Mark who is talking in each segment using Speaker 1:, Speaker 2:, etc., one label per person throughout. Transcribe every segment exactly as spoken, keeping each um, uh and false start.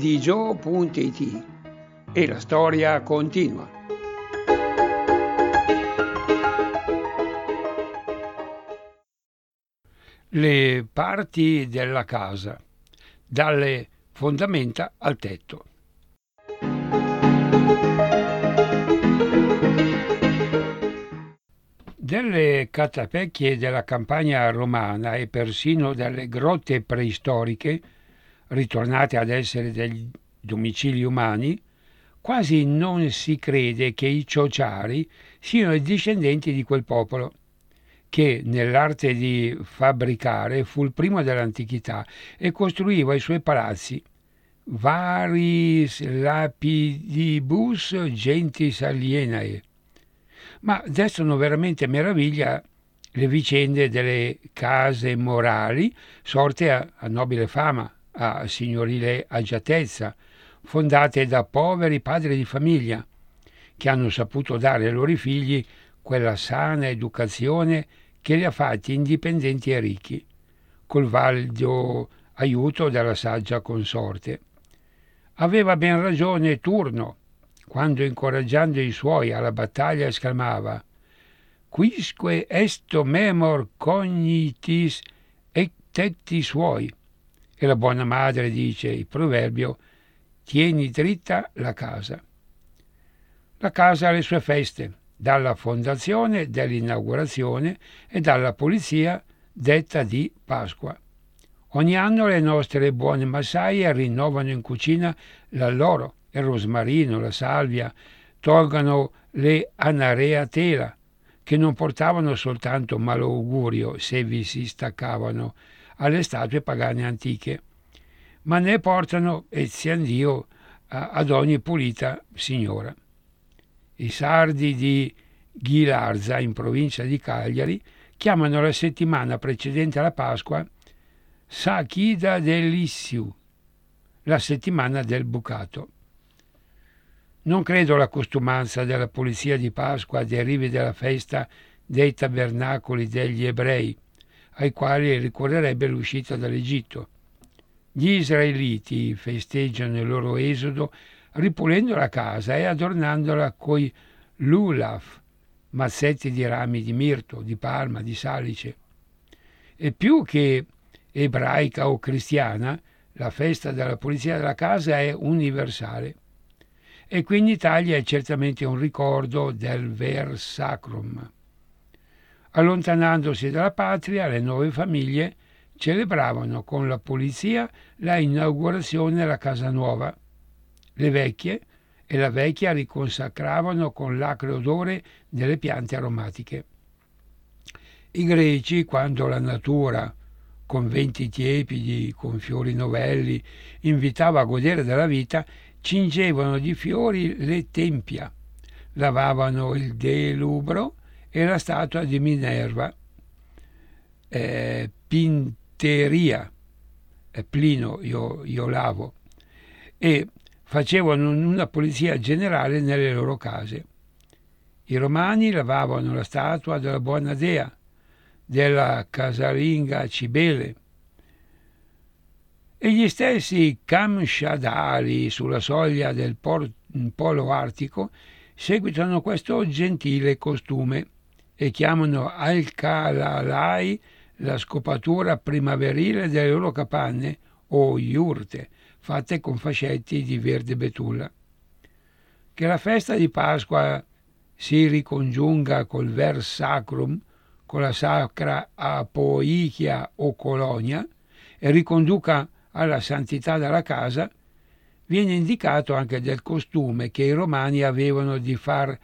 Speaker 1: digio punto it e la storia continua. Le parti della casa, dalle fondamenta al tetto. Delle catapecchie della campagna romana e persino delle grotte preistoriche, ritornate ad essere degli domicili umani, quasi non si crede che i ciociari siano i discendenti di quel popolo, che nell'arte di fabbricare fu il primo dell'antichità e costruiva i suoi palazzi, varis lapidibus gentis alienae. Ma destano veramente meraviglia le vicende delle case morali sorte a, a nobile fama, a signorile agiatezza, fondate da poveri padri di famiglia, che hanno saputo dare ai loro figli quella sana educazione che li ha fatti indipendenti e ricchi, col valido aiuto della saggia consorte. Aveva ben ragione Turno, quando incoraggiando i suoi alla battaglia esclamava «Quisque esto memor cognitis et tetti suoi». E la buona madre dice, il proverbio, «Tieni dritta la casa». La casa ha le sue feste, dalla fondazione, dell'inaugurazione e dalla polizia detta di Pasqua. Ogni anno le nostre buone massaie rinnovano in cucina l'alloro, il rosmarino, la salvia, tolgono le anareatela, che non portavano soltanto malaugurio se vi si staccavano alle statue pagane antiche, ma ne portano, e sia Dio, ad ogni pulita signora. I sardi di Ghilarza, in provincia di Cagliari, chiamano la settimana precedente alla Pasqua Sachida dell'Issiu, la settimana del bucato. Non credo la costumanza della polizia di Pasqua derivi dalla festa dei tabernacoli degli ebrei, ai quali ricorrerebbe l'uscita dall'Egitto. Gli israeliti festeggiano il loro esodo ripulendo la casa e adornandola coi lulav, mazzetti di rami di mirto, di palma, di salice. E più che ebraica o cristiana, la festa della pulizia della casa è universale. E qui in Italia è certamente un ricordo del ver sacrum. Allontanandosi dalla patria, le nuove famiglie celebravano con la polizia la inaugurazione della casa nuova. Le vecchie e la vecchia riconsacravano con l'acre odore delle piante aromatiche. I greci, quando la natura, con venti tiepidi, con fiori novelli, invitava a godere della vita, cingevano di fiori le tempia, lavavano il delubro e la statua di Minerva, eh, Pinteria, eh, Plino, io, io lavo, e facevano una pulizia generale nelle loro case. I romani lavavano la statua della buona dea, della casalinga Cibele, e gli stessi camsciadali sulla soglia del por- polo artico seguitano questo gentile costume e chiamano alcalalai la scopatura primaverile delle loro capanne o iurte, fatte con fascetti di verde betulla. Che la festa di Pasqua si ricongiunga col ver sacrum, con la sacra apoichia o colonia, e riconduca alla santità della casa, viene indicato anche del costume che i romani avevano di far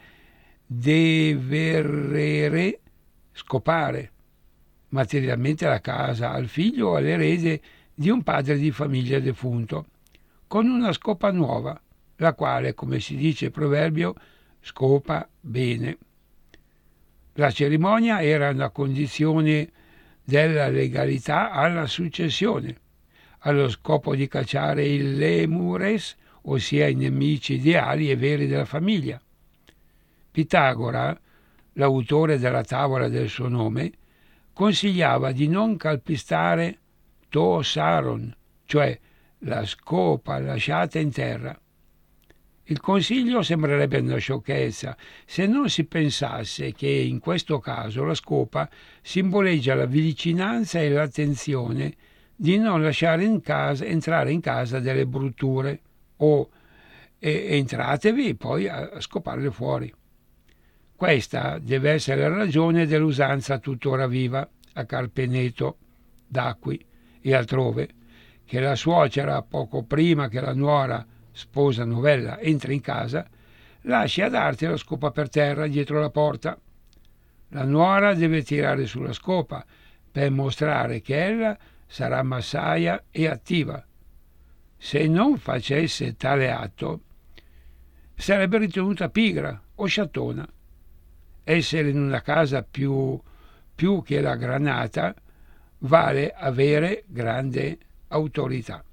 Speaker 1: deverere, scopare, materialmente la casa al figlio o all'erede di un padre di famiglia defunto, con una scopa nuova, la quale, come si dice proverbio, scopa bene. La cerimonia era una condizione della legalità alla successione, allo scopo di cacciare il lemures, ossia i nemici ideali e veri della famiglia. Pitagora, l'autore della tavola del suo nome, consigliava di non calpestare to saron, cioè la scopa lasciata in terra. Il consiglio sembrerebbe una sciocchezza se non si pensasse che in questo caso la scopa simboleggia la vicinanza e l'attenzione di non lasciare in casa, entrare in casa delle brutture o e, entratevi poi a, a scoparle fuori. Questa deve essere la ragione dell'usanza tuttora viva a Carpeneto d'Acqui e altrove, che la suocera, poco prima che la nuora, sposa novella, entra in casa, lasci ad arte la scopa per terra dietro la porta. La nuora deve tirare sulla scopa per mostrare che ella sarà massaia e attiva. Se non facesse tale atto, sarebbe ritenuta pigra o sciattona. Essere in una casa più, più che la granata vale avere grande autorità.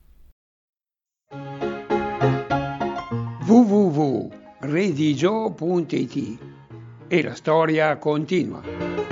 Speaker 1: w w w punto redigio punto it e la storia continua.